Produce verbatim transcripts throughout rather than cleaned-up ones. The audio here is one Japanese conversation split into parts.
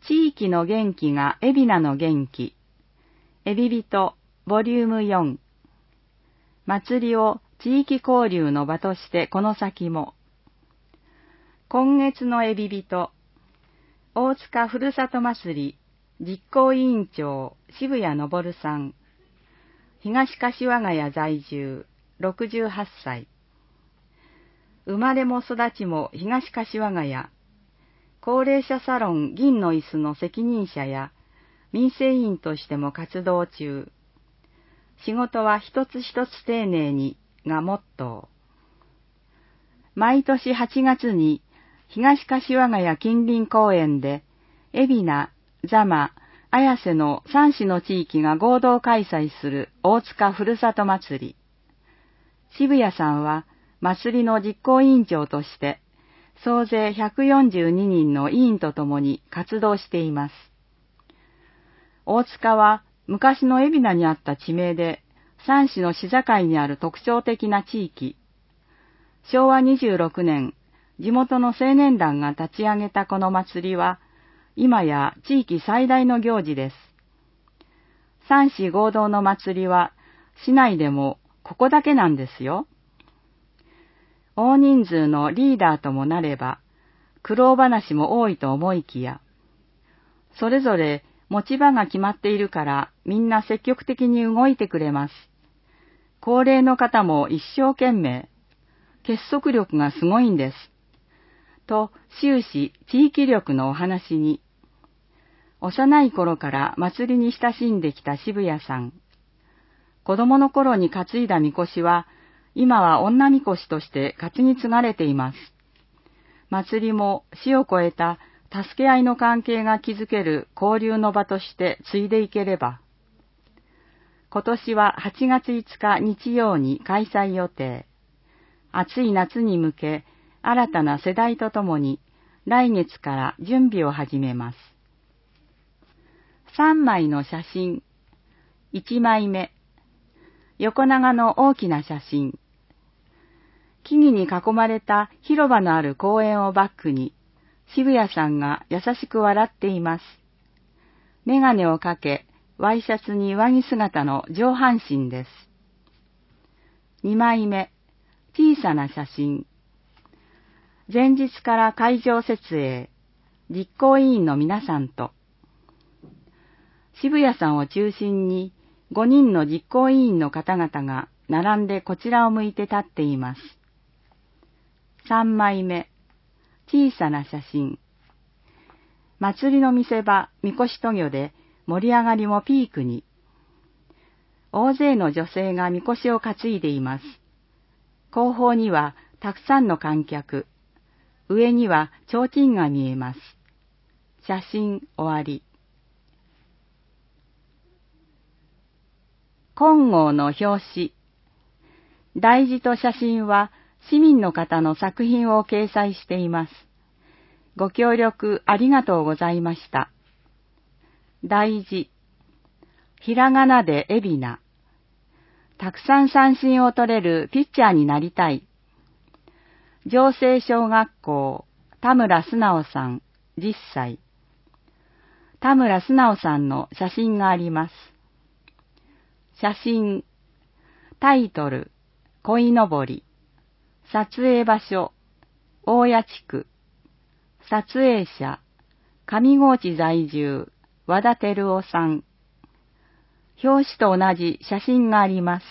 地域の元気が海老名の元気。エビビトボリュームよん。祭りを地域交流の場としてこの先も。今月のエビビト、大塚ふるさと祭り実行委員長渋谷昇さん。東柏ヶ谷在住、ろくじゅうはっさい。生まれも育ちも東柏ヶ谷。高齢者サロン銀の椅子の責任者や民生委員としても活動中。仕事は一つ一つ丁寧にがモットー。毎年はちがつに東柏ヶ谷近隣公園で海老名、座間、綾瀬の三市の地域が合同開催する大塚ふるさと祭り。渋谷さんは祭りの実行委員長として総勢ひゃくよんじゅうににんの委員とともに活動しています。大塚は昔の海老名にあった地名で、三市の市境にある特徴的な地域。しょうわにじゅうろくねん、地元の青年団が立ち上げたこの祭りは、今や地域最大の行事です。三市合同の祭りは、市内でもここだけなんですよ。大人数のリーダーともなれば、苦労話も多いと思いきや、それぞれ持ち場が決まっているからみんな積極的に動いてくれます。高齢の方も一生懸命、結束力がすごいんです。と終始地域力のお話に、幼い頃から祭りに親しんできた渋谷さん。子供の頃に担いだみこしは、今は女みこしとして担ぎ継がれています。祭りも死を越えた助け合いの関係が築ける交流の場として継いでいければ。今年ははちがついつか日曜に開催予定。暑い夏に向け、新たな世代とともに来月から準備を始めます。さんまいの写真。いちまいめ。横長の大きな写真。木々に囲まれた広場のある公園をバックに、渋谷さんが優しく笑っています。メガネをかけ、ワイシャツに上着姿の上半身です。にまいめ、小さな写真。前日から会場設営、実行委員の皆さんと、渋谷さんを中心にごにんの実行委員の方々が並んでこちらを向いて立っています。さんまいめ、小さな写真。祭りの見せ場、みこし渡御で盛り上がりもピークに。大勢の女性がみこしを担いでいます。後方にはたくさんの観客。上には提灯が見えます。写真終わり。金剛の表紙。題字と写真は市民の方の作品を掲載しています。ご協力ありがとうございました。題字。ひらがなで海老名。たくさん三振を取れるピッチャーになりたい。城西小学校、田村素直さん、じゅっさい。田村素直さんの写真があります。写真。タイトル、鯉のぼり。撮影場所、大谷地区。撮影者、上河内在住、和田照夫さん。表紙と同じ写真があります。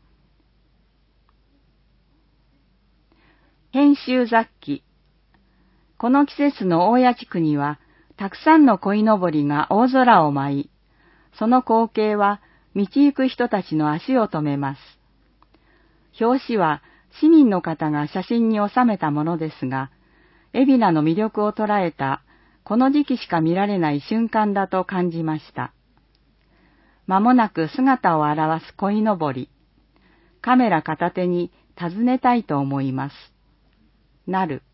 編集雑記。この季節の大谷地区には、たくさんの鯉のぼりが大空を舞い、その光景は道行く人たちの足を止めます。表紙は市民の方が写真に収めたものですが、海老名の魅力を捉えた、この時期しか見られない瞬間だと感じました。まもなく姿を現す鯉のぼり。カメラ片手に訪ねたいと思います。なる。